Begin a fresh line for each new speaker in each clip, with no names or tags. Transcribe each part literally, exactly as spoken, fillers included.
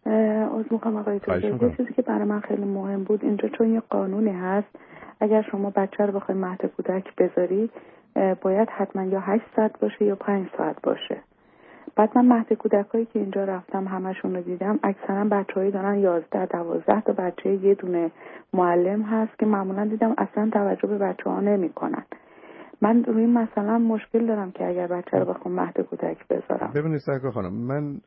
از میخوام آقای دکتر، یه چیزی که برای من خیلی مهم بود اینجا، چون یه قانونی هست اگر شما بچه رو بخوای مهد کودک بذاری باید حتما یا هشت ساعت باشه یا پنج ساعت باشه. بعد من مهد کودکایی که اینجا رفتم همشون رو دیدم، اکثرا بچه‌هایی دارن یازده دوازده تا بچه، یه دونه معلم هست که معمولا دیدم اصلا توجه به بچه‌ها نمی‌کنن. من روی مثلا مشکل دارم که اگر بچه رو بخوام مهد کودک بذارم.
ببینید سرکار خانم، من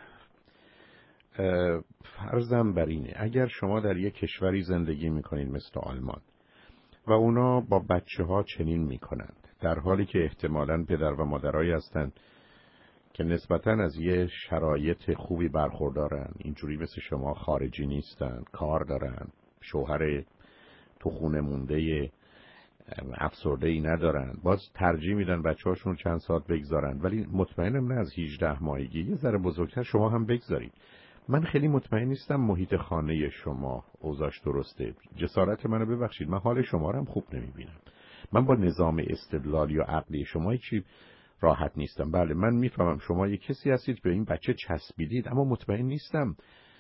فرضم بر اینه اگر شما در یک کشوری زندگی میکنید مثل آلمان و اونا با بچه ها چنین میکنند، در حالی که احتمالاً پدر و مادرایی هستند که نسبتاً از یه شرایط خوبی برخوردارن، اینجوری مثل شما خارجی نیستن، کار دارن، شوهر تو خونه مونده افسرده ای ندارن، باز ترجیح میدن بچه هاشون چند ساعت بگذارن، ولی مطمئنم نه از هجده ماهگی یه ذره بزرگتر شما هم بگذارید. من خیلی مطمئن نیستم محیط خانه شما اوضاعش درسته. جسارت منو ببخشید، من حال شما رو هم خوب نمیبینم. من با نظام استدلالی و عقلی شما چی راحت نیستم. بله من میفهمم شما یه کسی هستید به این بچه چسبیدید، اما مطمئن نیستم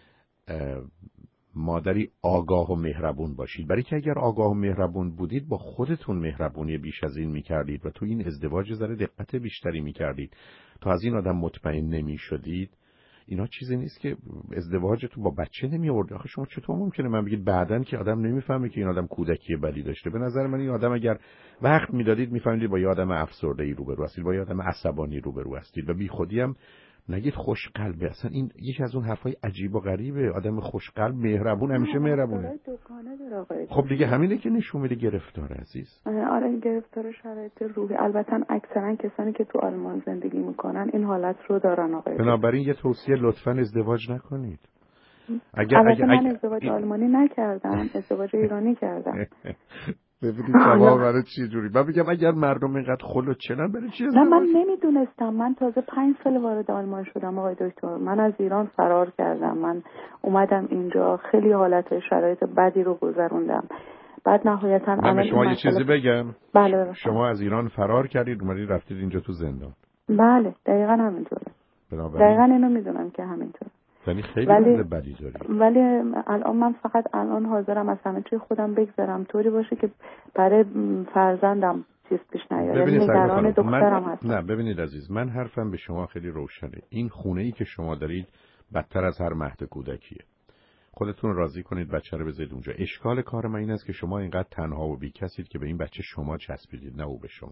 مادری آگاه و مهربون باشید. برای که اگر آگاه و مهربون بودید با خودتون مهربونی بیش از این میکردید و تو این ازدواج ذره دقت بیشتری میکردید تا از این آدم مطمئن نمیشدید. اینا چیزی نیست که ازدواج تو با بچه نمی آورد. آخه شما چطور ممکنه من بگید بعدن که آدم نمیفهمه که این آدم کودکی بدی داشته؟ به نظر من این آدم اگر وقت میدادید میفهمیدید با یه آدم افسرده ای روبرو هستید، با یه آدم عصبانی روبرو هستید و بی خودی هم نگید خوش قلبه. اصلا این یکی از اون حرفای عجیب و غریبه. آدم خوش قلب مهربون همیشه مهربونه. خب دیگه همینه که نشون میده گرفتار عزیز.
آره گرفتار شرایط روحی. البته اکثرا کسانی که تو آلمان زندگی میکنن این حالت رو دارن آقای.
بنابراین یه توصیه لطفاً ازدواج نکنید. اگر
اگر من
اگر
ازدواج اگر... آلمانی نکردم، ازدواج ایرانی کردم.
ببینید جواب برای چی جوری؟ من میگم اگر مردم اینقدر خلوچلن برای چی ازدواج؟
نه من نمیدونستم. من تازه پنج سال وارد آلمان شدم آقای دکتر. من از ایران فرار کردم. من اومدم اینجا، خیلی حالت شرایط بدی رو گذروندم. بعد نهایتا
من شما یه چیزی بگم.
بله.
شما از ایران فرار کردید اومدید رفتید اینجا تو زندان.
بله دقیقاً همینطوره. دقیقاً اینو میدونم که همینطوره.
یعنی خیلی ولی بدی داری.
ولی الان من فقط الان حاضرم از همه چی خودم بگذارم طوری باشه که برای فرزندم چیز پیش نیاد. یعنی نگران دخترم هستم.
نه ببینید عزیز، من حرفم به شما خیلی روشنه. این خونه‌ای که شما دارید بدتر از هر مهد کودکیه. خودتون راضی کنید بچه رو بذارید اونجا. اشکال کار من این است که شما اینقدر تنها و بی‌کسید که به این بچه شما چسبیدید، نه او به شما.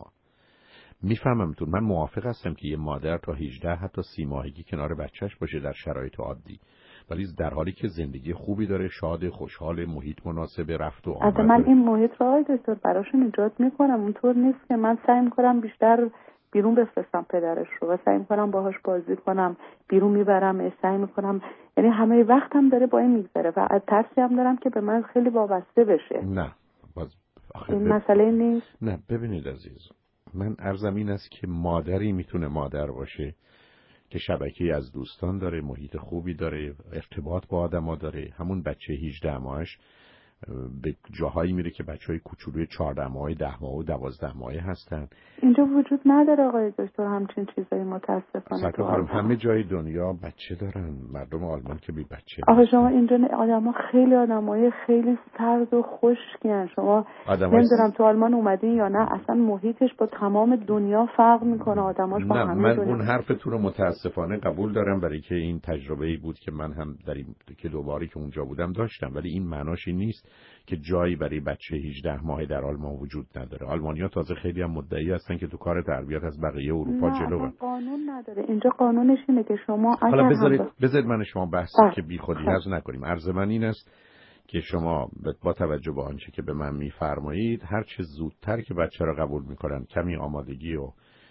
میفهمم تو. من موافق هستم که یه مادر تا هجده حتی سی ماهگی کنار بچهش باشه در شرایط عادی، ولی در حالی که زندگی خوبی داره، شاد، خوشحال، محیط مناسب، رفت و آمد.
من این محیط رو آقای دکتر براشون ایجاد میکنم. اونطور نیست که من سعی میکنم بیشتر بیرون بفرستم پدرش رو و سعی میکنم باهاش بازی کنم، بیرون میبرم، سعی میکنم، یعنی همه وقتم داره با این میگذره و از ترسی هم دارم که به من خیلی وابسته بشه.
نه باز
این بب... مسئله نیست.
نه ببینید عزیز، من عرضم این است که مادری میتونه مادر باشه که شبکه‌ای از دوستان داره، محیط خوبی داره، ارتباط با آدم‌ها داره. همون بچه هجده ماهش به جاهایی میره که بچهای کوچولوی چهارده ماهه، ده ماهه و دوازده ماهه هستن.
اینجا وجود نداره آقای دکتر همچین چیزایی متاسفانه. تو
همه جای دنیا بچه دارن. مردم آلمان که بی بچه.
آخه شما اینجا آدم‌ها خیلی آدمای خیلی سرد و خشکین. شما نمیدونم تو آلمان اومدین یا نه، اصلا محیطش با تمام دنیا فرق میکنه. آدماش با همه
من
دنیا.
اون حرفتون رو متاسفانه قبول دارم، برای که این تجربه‌ای بود که من هم در این که دوباره که اونجا بودم داشتم، ولی این معناش این نیست که جایی برای بچه هجده ماهه در آلمان وجود نداره. آلمانی‌ها تازه خیلی هم مدعی هستن که تو کار تربیت از بقیه اروپا جلوه.
قانون نداره اینجا. قانونش اینه که شما اگر
حالا بذارید بذارید من شما بحثی که بیخودی هست نکنیم. عرض من این است که شما با توجه به آنچه که به من میفرمایید هر چه زودتر که بچه را قبول میکنن کمی آمادگی و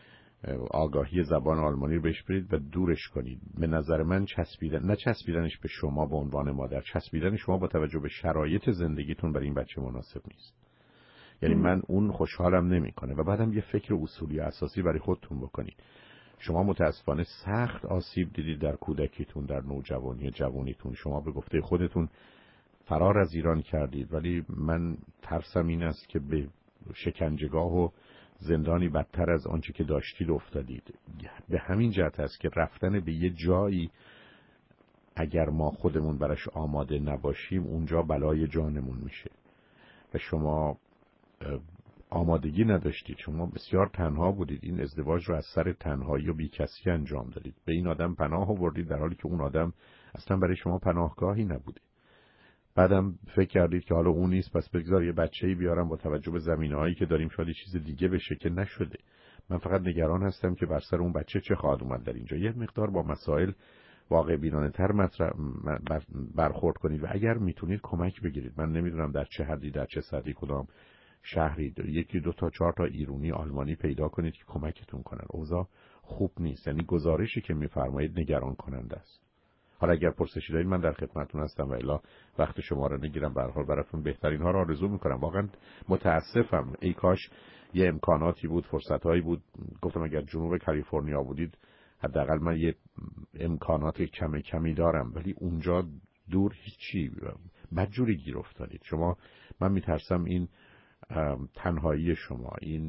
آگاهی زبان آلمانی رو بهش بدید و دورش کنید. به نظر من چسبیدن نه چسبیدنش به شما به عنوان مادر، چسبیدن شما با توجه به شرایط زندگیتون برای این بچه مناسب نیست. یعنی من اون خوشحالم نمیکنه. و بعدم یه فکر اصولی اساسی برای خودتون بکنید. شما متاسفانه سخت آسیب دیدید در کودکیتون، در نوجوانی جوانیتون. شما به گفته خودتون فرار از ایران کردید، ولی من ترسم این است که به شکنجهگاه و زندانی بدتر از آنچه که داشتید افتادید. به همین جهت است که رفتن به یه جایی اگر ما خودمون براش آماده نباشیم اونجا بلای جانمون میشه و شما آمادگی نداشتید، شما بسیار تنها بودید، این ازدواج رو از سر تنهایی و بیکسی انجام دادید، به این آدم پناه آوردید در حالی که اون آدم اصلا برای شما پناهگاهی نبوده. بعدم فکر کردید که حالا اون نیست پس بگذار یه بچه‌ای بیارم، با توجه به زمینه‌هایی که داریم شاید چیز دیگه بشه، که نشده. من فقط نگران هستم که بر سر اون بچه چه خواهد اومد در اینجا. یه مقدار با مسائل واقع بینانه تر برخورد کنید و اگر میتونید کمک بگیرید. من نمیدونم در چه حدی، در چه سطحی، کدام شهری، یکی دو تا چهار تا ایرانی آلمانی پیدا کنید که کمکتون کنن. اوضاع خوب نیست، یعنی گزارشی که میفرمایید نگران کننده است. حالا اگر پرسشی دارید من در خدمتتون هستم و الا وقت شما رو نگیرم. به هر حال براتون بهترین ها رو آرزو میکنم. واقعا متاسفم. ای کاش یه امکاناتی بود، فرصتایی بود. گفتم اگر جنوب کالیفرنیا بودید حداقل من یه امکانات کم کمی دارم، ولی اونجا دور هیچی، بدجوری گیر افتادید شما. من میترسم این تنهایی شما، این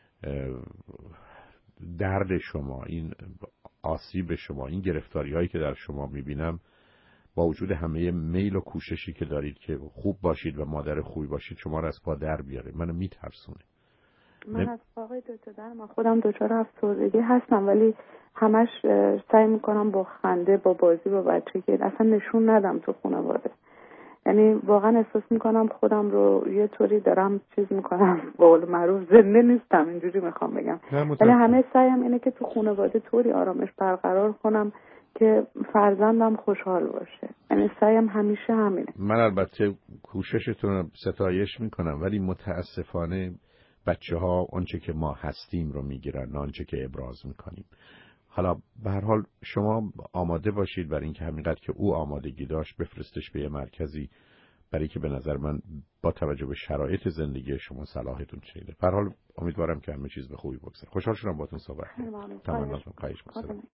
درد شما، این آسیب شما، این گرفتاری هایی که در شما میبینم، با وجود همه میل و کوششی که دارید که خوب باشید و مادر خوبی باشید، شما را از پا در بیاره. منو میترسونه.
من از آقای دکتر من خودم دچار افسردگی هستم، ولی همش سعی میکنم با خنده، با بازی با بچه که اصلا نشون ندم تو خانواده. یعنی واقعا احساس میکنم خودم رو یه طوری دارم چیز میکنم، به قول معروف زنده نیستم، اینجوری میخوام بگم. ولی همه سعیم اینه که تو خانواده طوری آرامش برقرار کنم که فرزندم خوشحال باشه. یعنی سعیم همیشه همینه.
من البته کوششتون رو ستایش میکنم، ولی متاسفانه بچه ها آنچه که ما هستیم رو میگیرن، نه آنچه که ابراز میکنیم. حالا به هر حال شما آماده باشید برای اینکه همینقدر که او آمادگی داشت بفرستش به یه مرکزی، برای که به نظر من با توجه به شرایط زندگی شما صلاحتون شده. به هر حال امیدوارم که همه چیز به خوبی بگذره. خوشحال شدم باهاتون صحبت کردم. تمام خواهش می‌کنم.